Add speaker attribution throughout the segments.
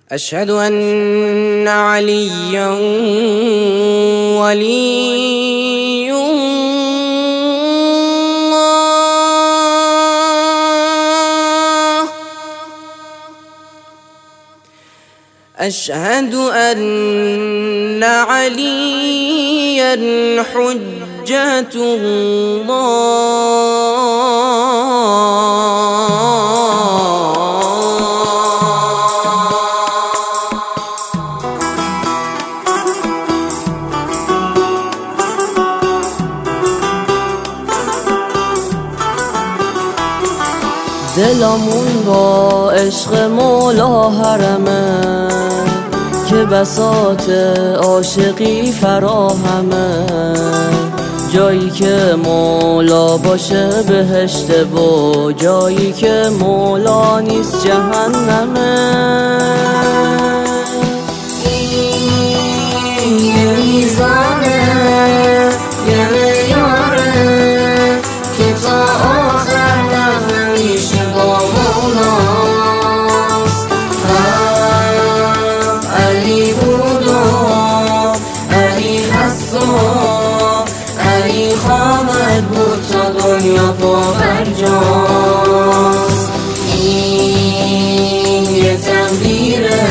Speaker 1: أشهد أن عليا ولي الله. أشهد أن عليا حجة الله.
Speaker 2: دلمون با عشق مولا حرمه که بساط عاشقی فراهمه. جایی که مولا باشه بهشته و جایی که مولا نیست جهنمه.
Speaker 3: این یه میزانه یه میاره که تا آخر همیشه با مولاست. هم علی بود و علی هست و علی خواهد بود تا دنیا پابرجاست. این یه تقدیره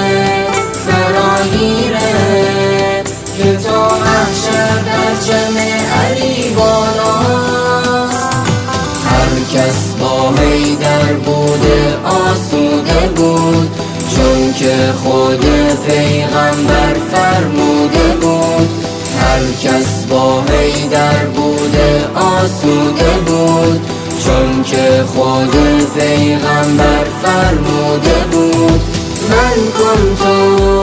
Speaker 3: فراگیره که تا محشر در جمع علی بالاست. هر کس با حیدر بوده آسوده بود، چون که خود پیغمبر فرموده بود. هر کس با حیدر بوده آسوده بود، چون که خود پیغمبر فرموده بود. من کنتو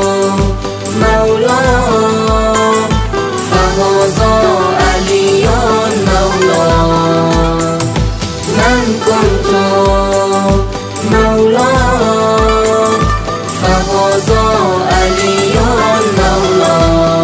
Speaker 3: مولا فهذا علی مولا. من کنتو مولا فهذا علی مولا.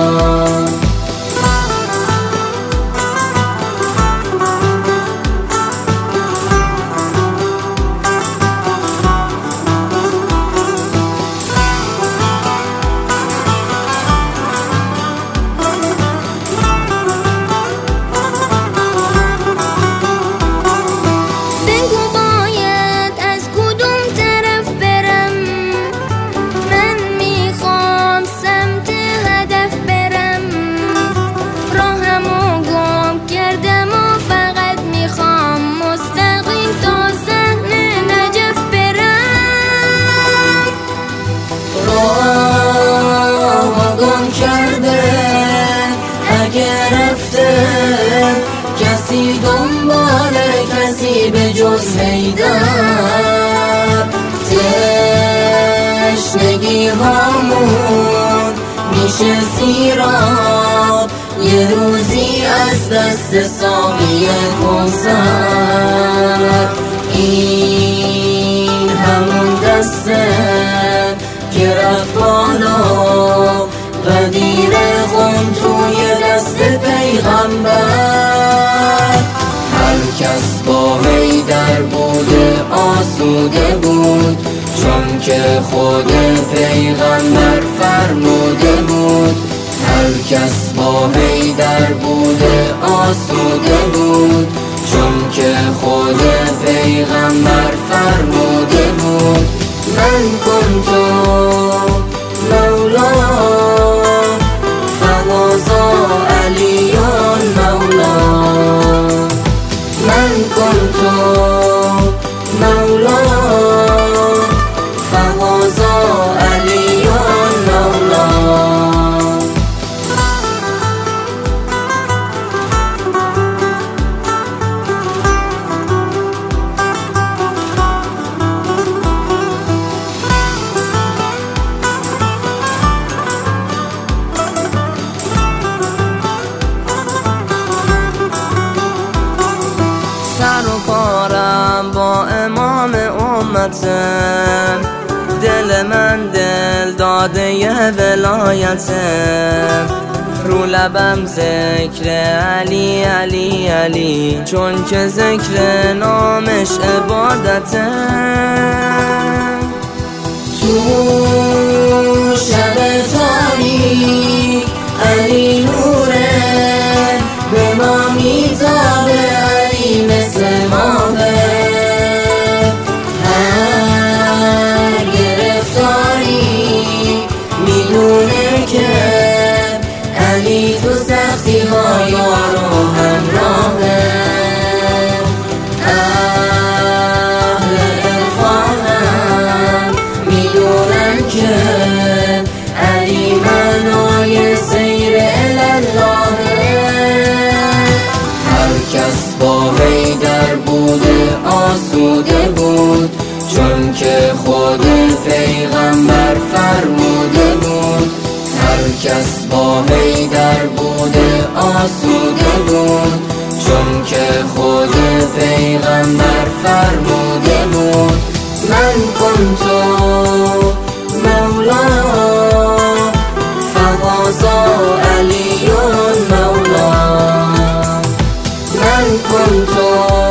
Speaker 3: کسی دنبال کسی به جز حیدر، تشنگی هامون میشه سیراب یه روزی از دست ساقی کوثر. این همون دسته که رفت بالا و دیر خون توی دست پیغمبر. هر کس با حیدر بوده آسوده بود، چون که خود پیغمبر فرموده بود. هر کس با حیدر بوده آسوده بود، چون که خود پیغمبر فرموده بود. من کنتو مولا فهذا علی مولا. من کنتو مولا فهذا علی مولا.
Speaker 2: سر و کارم با امام امته، دل من دل داده ی ولایته. رو لبم ذکر علی علی علی، چون که ذکر نامش عبادته.
Speaker 3: تو آسوده بود، چون که خود پیغمبر فرموده بود. هر کس با حیدر بوده آسوده بود، چون که خود پیغمبر فرموده بود. من کنتو مولا فهذا علی مولا، من کنتو